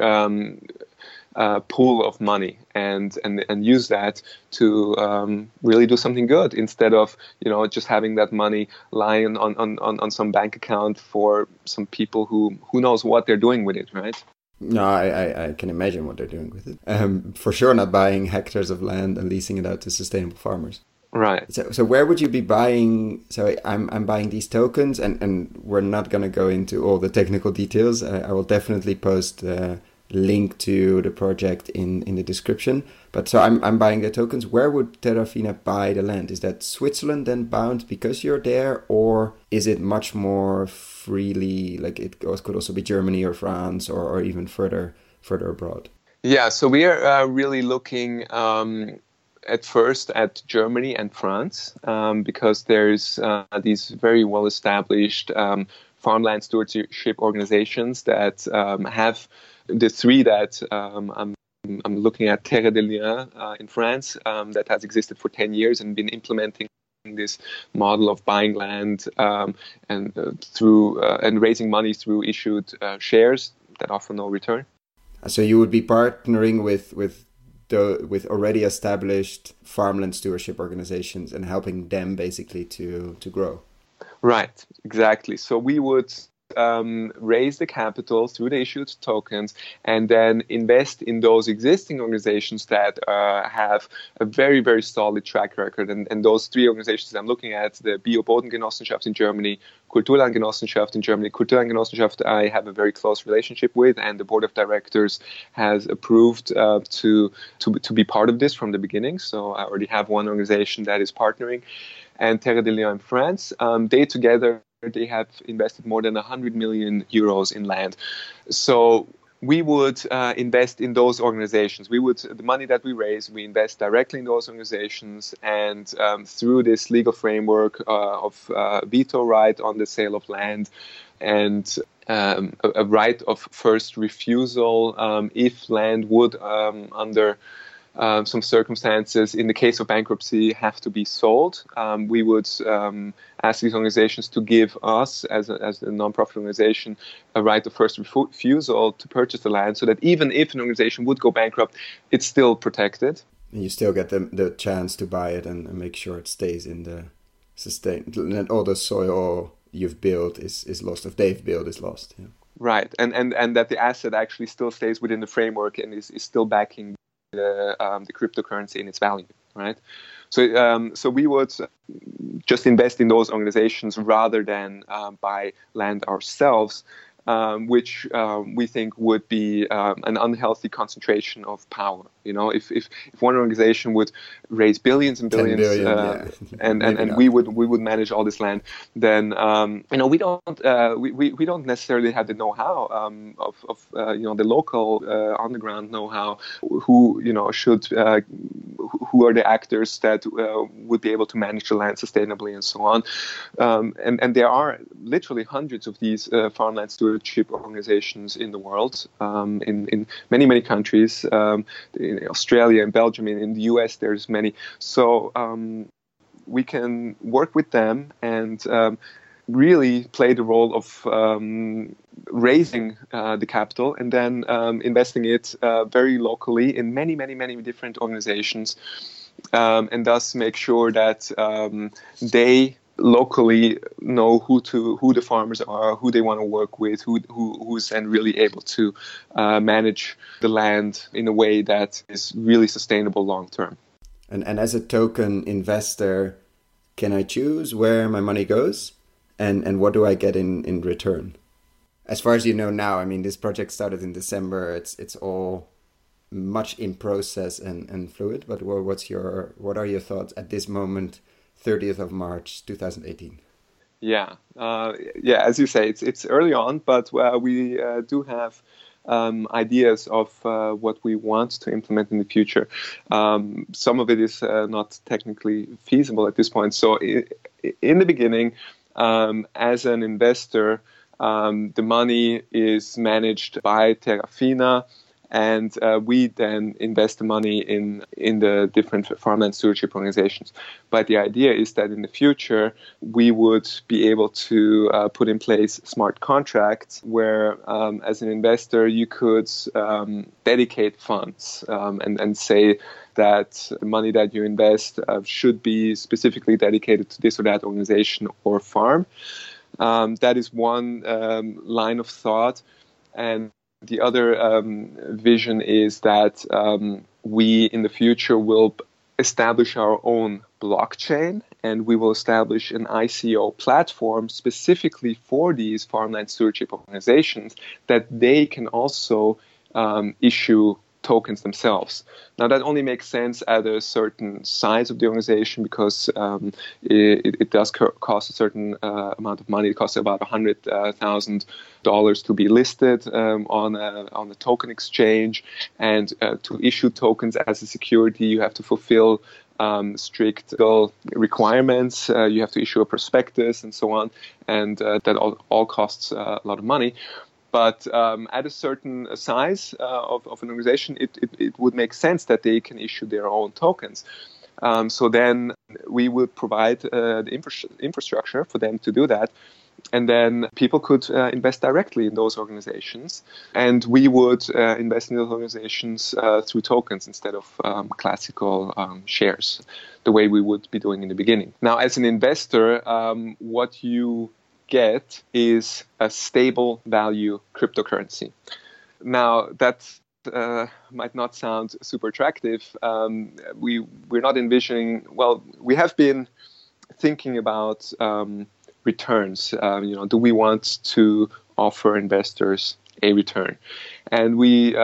pool of money and use that to really do something good instead of just having that money lying on some bank account for some people who knows what they're doing with it, right? No, I can imagine what they're doing with it. For sure, not buying hectares of land and leasing it out to sustainable farmers. Right. So where would you be buying? So I'm buying these tokens, and we're not going to go into all the technical details. I will definitely post a link to the project in the description. But so I'm buying the tokens. Where would Terrafina buy the land? Is that Switzerland then bound because you're there, or is it much more freely? Like it could also be Germany or France or even further abroad. Yeah. So we are really looking. At first at Germany and France, because there's these very well-established farmland stewardship organizations that have the three that I'm looking at. Terre des Liens in France, that has existed for 10 years and been implementing this model of buying land and raising money through issued shares that offer no return. So you would be partnering with already established farmland stewardship organizations and helping them basically to grow. Right, exactly. So we would raise the capital through the issued tokens and then invest in those existing organizations that have a very, very solid track record. And those three organizations I'm looking at, the Bio-Bodengenossenschaft in Germany, Kulturlandgenossenschaft in Germany. Kulturlandgenossenschaft I have a very close relationship with, and the board of directors has approved to be part of this from the beginning. So I already have one organization that is partnering. And Terre des Liens in France, they have invested more than 100 million euros in land. So we would invest in those organizations. The money that we raise, we invest directly in those organizations, and through this legal framework of veto right on the sale of land and a right of first refusal if land would under some circumstances, in the case of bankruptcy, have to be sold. We would ask these organizations to give us, as a non-profit organization, a right of first refusal to purchase the land, so that even if an organization would go bankrupt, it's still protected. And you still get the chance to buy it and make sure it stays in the and all the soil you've built is lost. If they've built, is lost. Yeah. Right, and that the asset actually still stays within the framework and is still backing the cryptocurrency in its value, right? So we would just invest in those organizations rather than buy land ourselves, which we think would be an unhealthy concentration of power. If one organization would raise billions and billions, and we would manage all this land, then we don't necessarily have the know-how of the local on the ground know-how who are the actors that would be able to manage the land sustainably and so on, and there are literally hundreds of these farmland stewardship organizations in the world, in many countries. In Australia and Belgium, in the US, there's many. So we can work with them and really play the role of raising the capital and then investing it very locally in many, many, many different organizations, and thus make sure that they locally know who the farmers are, who they want to work with, who's then really able to manage the land in a way that is really sustainable long term. And as a token investor, can I choose where my money goes? And what do I get in return? As far as you know now, I mean, this project started in December. It's all much in process and fluid. But what are your thoughts at this moment, 30th of March, 2018? Yeah. As you say, it's early on, but we do have ideas of what we want to implement in the future. Some of it is not technically feasible at this point. So in the beginning, as an investor, the money is managed by Terrafina, and we then invest the money in the different farmland stewardship organizations. But the idea is that in the future, we would be able to put in place smart contracts where, as an investor, you could dedicate funds and say that the money that you invest should be specifically dedicated to this or that organization or farm. That is one line of thought. And the other vision is that we in the future will establish our own blockchain, and we will establish an ICO platform specifically for these farmland stewardship organizations that they can also issue tokens themselves. Now, that only makes sense at a certain size of the organization because it does cost a certain amount of money. It costs about $100,000 to be listed on the token exchange, and to issue tokens as a security, you have to fulfill strict requirements. You have to issue a prospectus and so on, and that all costs a lot of money. But at a certain size of an organization, it would make sense that they can issue their own tokens. So then we would provide the infrastructure for them to do that. And then people could invest directly in those organizations. And we would invest in those organizations through tokens instead of classical shares, the way we would be doing in the beginning. Now, as an investor, what you get is a stable value cryptocurrency. Now, that might not sound super attractive. We're not envisioning, well, we have been thinking about returns. Do we want to offer investors a return? And we...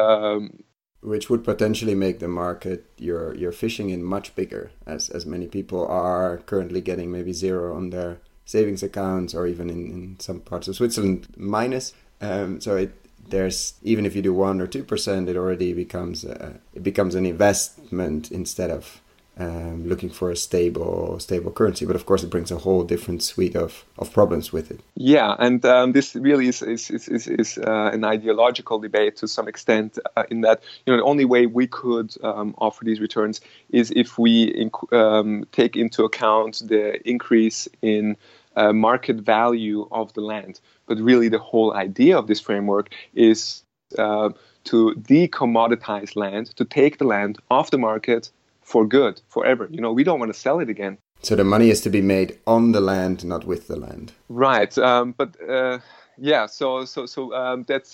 which would potentially make the market you're fishing in much bigger, as many people are currently getting maybe zero on their savings accounts, or even in some parts of Switzerland minus. So there's, even if you do 1 or 2%, it already becomes an investment instead of looking for a stable currency. But of course, it brings a whole different suite of problems with it. Yeah, and this really is an ideological debate to some extent. In that, the only way we could offer these returns is if we take into account the increase in market value of the land. But really, the whole idea of this framework is to decommoditize land, to take the land off the market for good, forever. We don't want to sell it again. So the money is to be made on the land, not with the land. Right, but yeah. So that's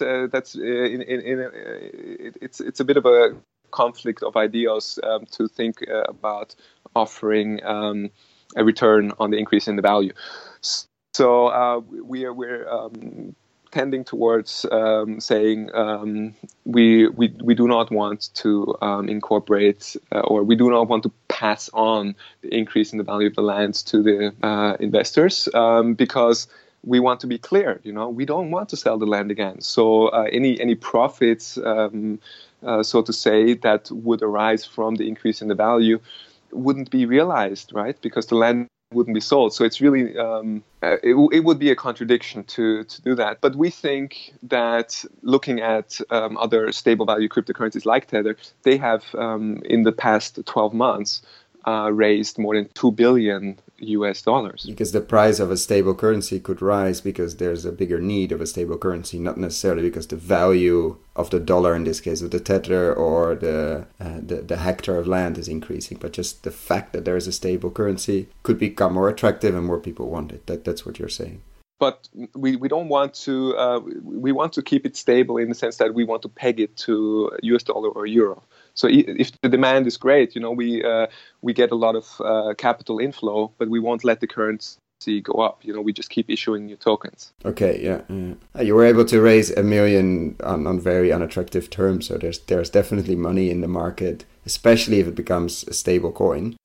it's a bit of a conflict of ideas to think about offering a return on the increase in the value. So we're tending towards saying we do not want to incorporate or we do not want to pass on the increase in the value of the land to the investors because we want to be clear. We don't want to sell the land again. So any profits, so to say, that would arise from the increase in the value wouldn't be realized, right? Because the land wouldn't be sold. So it's really, it would be a contradiction to do that. But we think that looking at other stable value cryptocurrencies like Tether, they have in the past 12 months raised more than $2 billion US dollars. Because the price of a stable currency could rise because there's a bigger need of a stable currency, not necessarily because the value of the dollar, in this case of the tether or the hectare of land, is increasing, but just the fact that there is a stable currency could become more attractive and more people want it. That's what you're saying. But we don't want to, we want to keep it stable in the sense that we want to peg it to US dollar or euro. So if the demand is great, we get a lot of capital inflow, but we won't let the currency go up. We just keep issuing new tokens. Okay, yeah. You were able to raise $1 million on very unattractive terms, so there's definitely money in the market, especially if it becomes a stable coin.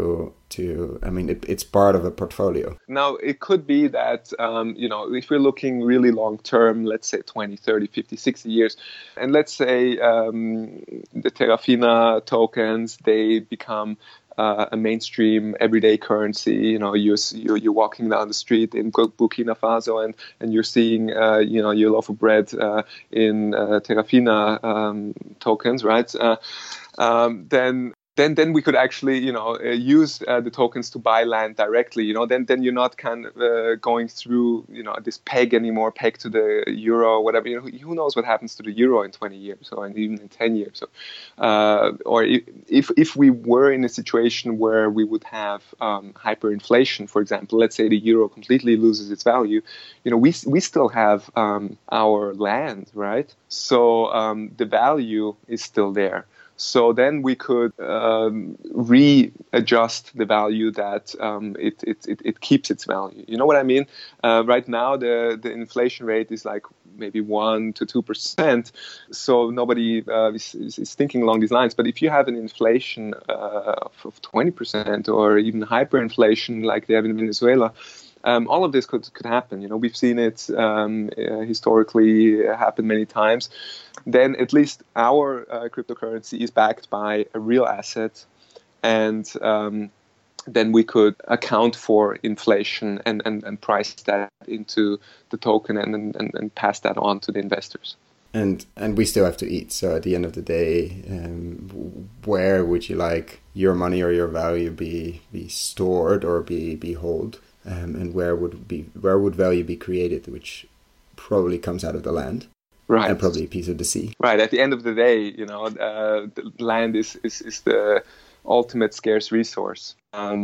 It's part of a portfolio. Now, it could be that, if we're looking really long term, let's say 20, 30, 50, 60 years, and let's say the Terrafina tokens, they become a mainstream everyday currency. You're walking down the street in Burkina Faso and you're seeing, your loaf of bread in Terrafina tokens, right? Then we could actually, use the tokens to buy land directly. Then you're not kind of going through, this peg anymore, peg to the euro or whatever. Who knows what happens to the euro in 20 years or even in 10 years. Or if we were in a situation where we would have hyperinflation, for example, let's say the euro completely loses its value, we still have our land, right? So the value is still there. So then we could readjust the value that it keeps its value. You know what I mean? Right now, the inflation rate is like maybe 1% to 2%. So nobody is thinking along these lines. But if you have an inflation of 20% or even hyperinflation like they have in Venezuela, all of this could happen. We've seen it historically happen many times. Then at least our cryptocurrency is backed by a real asset, and then we could account for inflation and price that into the token and pass that on to the investors. And we still have to eat. So at the end of the day, where would you like your money or your value be stored or be held? And where would value be created, which probably comes out of the land, right? And probably a piece of the sea, right? At the end of the day, the land is the ultimate scarce resource.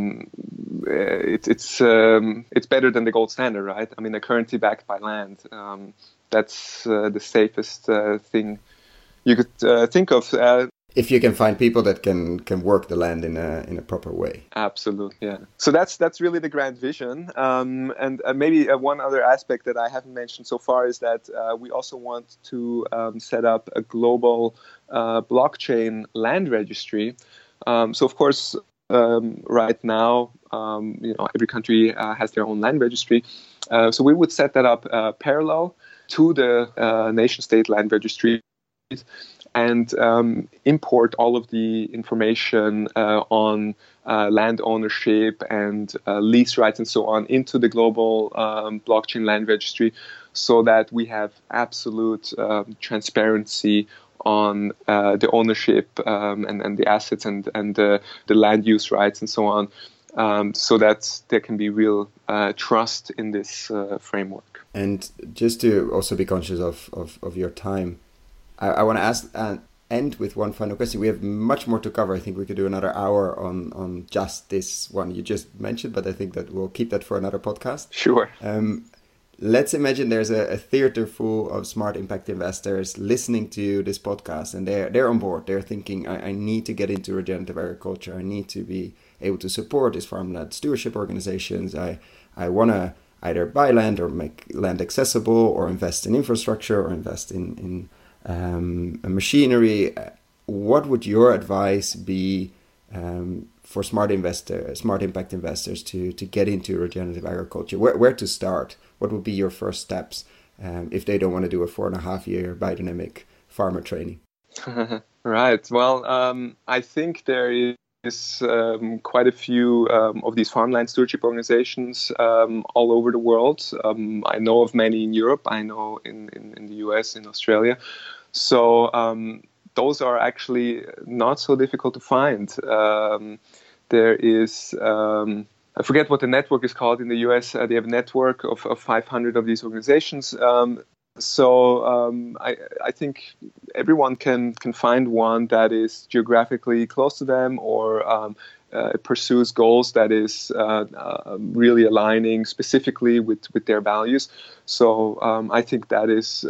It's better than the gold standard, right? I mean, a currency backed by land. That's the safest thing you could think of. If you can find people that can work the land in a proper way. Absolutely, yeah. So that's really the grand vision. And maybe one other aspect that I haven't mentioned so far is that we also want to set up a global blockchain land registry. So of course, right now, every country has their own land registry. So we would set that up parallel to the nation-state land registry, and import all of the information on land ownership and lease rights and so on into the global blockchain land registry, so that we have absolute transparency on the ownership and the assets and the land use rights and so on, so that there can be real trust in this framework. And just to also be conscious of your time, I want to ask and end with one final question. We have much more to cover. I think we could do another hour on just this one you just mentioned, but I think that we'll keep that for another podcast. Sure. Let's imagine there's a theater full of smart impact investors listening to this podcast, and they're on board. They're thinking, I need to get into regenerative agriculture. I need to be able to support these farmland stewardship organizations. I want to either buy land or make land accessible, or invest in infrastructure, or invest in machinery. What would your advice be for smart impact investors to get into regenerative agriculture? Where to start? What would be your first steps if they don't want to do a 4.5-year biodynamic farmer training? Right. Well, I think there is quite a few of these farmland stewardship organizations all over the world. I know of many in Europe. I know in the US, in Australia. So those are actually not so difficult to find. There is I forget what the network is called in the US. They have a network of 500 of these organizations. I think everyone can find one that is geographically close to them, or pursues goals that is really aligning specifically with their values. So I think that is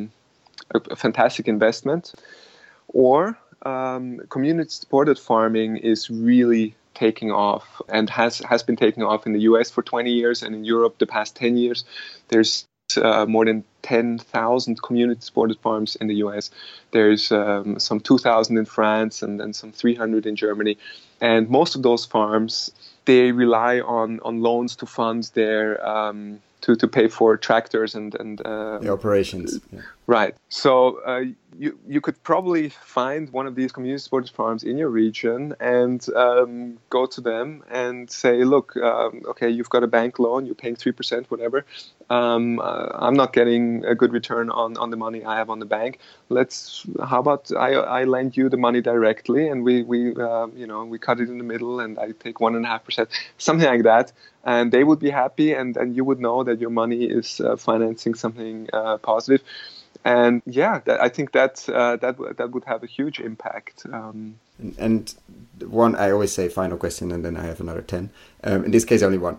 a fantastic investment. Or community-supported farming is really taking off, and has been taking off in the US for 20 years, and in Europe the past 10 years. There's more than 10,000 community-supported farms in the US. There's some 2,000 in France, and then some 300 in Germany. And most of those farms, they rely on loans to fund their to pay for tractors and the operations. Yeah. Right. So you could probably find one of these community-supported farms in your region and go to them and say, look, okay, you've got a bank loan, you're paying 3%, whatever. I'm not getting a good return on the money I have on the bank. How about I lend you the money directly, and we cut it in the middle, and I take 1.5%, something like that. And they would be happy, and you would know that your money is financing something positive. And yeah, I think that would have a huge impact. And one, I always say final question, and then I have another 10. In this case, only one.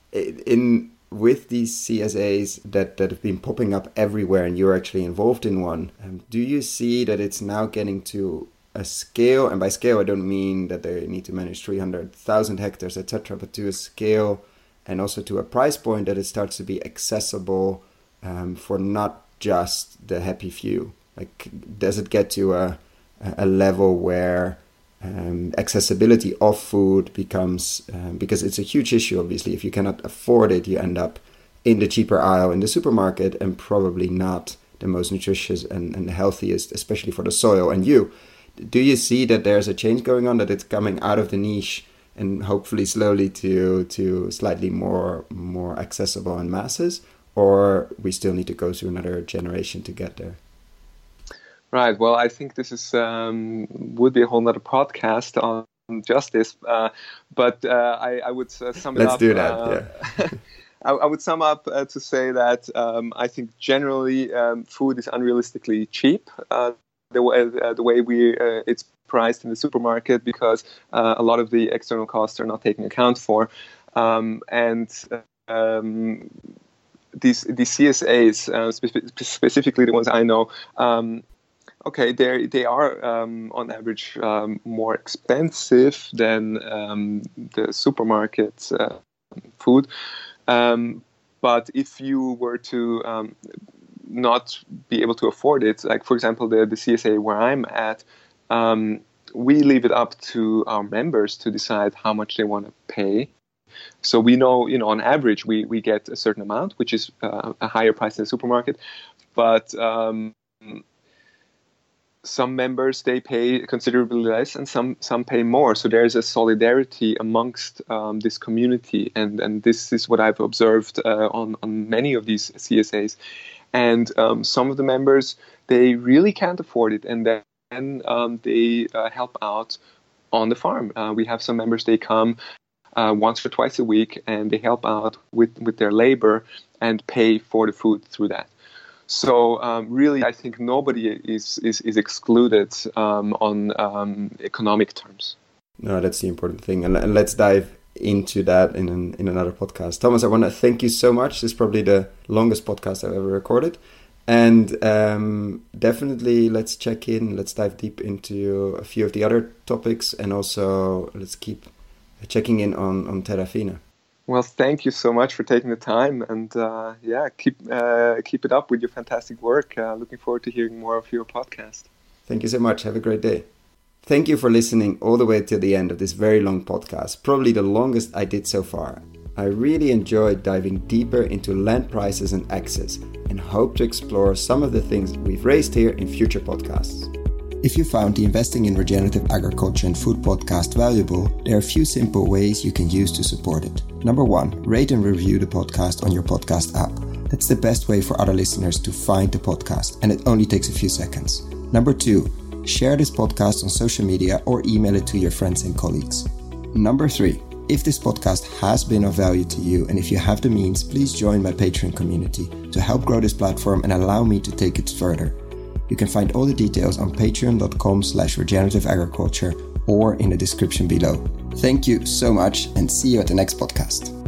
With these CSAs that have been popping up everywhere, and you're actually involved in one, do you see that it's now getting to a scale, and by scale I don't mean that they need to manage 300,000 hectares, etc., but to a scale and also to a price point that it starts to be accessible for not just the happy few? Like, does it get to a level where accessibility of food becomes, because it's a huge issue, obviously. If you cannot afford it, you end up in the cheaper aisle in the supermarket, and probably not the most nutritious and the healthiest, especially for the soil and you. Do you see that there's a change going on, that it's coming out of the niche and hopefully slowly to slightly more accessible in masses, or we still need to go through another generation to get there? Right. Well, I think this is would be a whole nother podcast on justice, but I would sum it up. Let's do that. Yeah. I would sum up to say that I think generally food is unrealistically cheap. The way it's priced in the supermarket, because a lot of the external costs are not taken account for, and these CSAs, specifically the ones I know, okay, they are on average more expensive than the supermarket food, but if you were to not be able to afford it, like for example the CSA where I'm at, we leave it up to our members to decide how much they want to pay. So we know, on average, we get a certain amount, which is a higher price in the supermarket. But some members, they pay considerably less, and some pay more. So there's a solidarity amongst this community. And this is what I've observed on many of these CSAs. And some of the members, they really can't afford it. And then they help out on the farm. We have some members, they come once or twice a week, and they help out with their labor and pay for the food through that. So really, I think nobody is excluded on economic terms. No, that's the important thing. And let's dive into that in another podcast. Thomas, I want to thank you so much. This is probably the longest podcast I've ever recorded. And definitely let's check in. Let's dive deep into a few of the other topics. And also let's keep checking in on Terrafina. Well, thank you so much for taking the time, and keep it up with your fantastic work. Looking forward to hearing more of your podcast. Thank you so much. Have a great day. Thank you for listening all the way to the end of this very long podcast, probably the longest I did so far. I really enjoyed diving deeper into land prices and access, and hope to explore some of the things we've raised here in future podcasts. If you found the Investing in Regenerative Agriculture and Food podcast valuable, there are a few simple ways you can use to support it. Number 1, rate and review the podcast on your podcast app. That's the best way for other listeners to find the podcast, and it only takes a few seconds. Number 2, share this podcast on social media or email it to your friends and colleagues. Number 3, If this podcast has been of value to you, and if you have the means, please join my Patreon community to help grow this platform and allow me to take it further. You can find all the details on patreon.com/regenerativeagriculture or in the description below. Thank you so much and see you at the next podcast.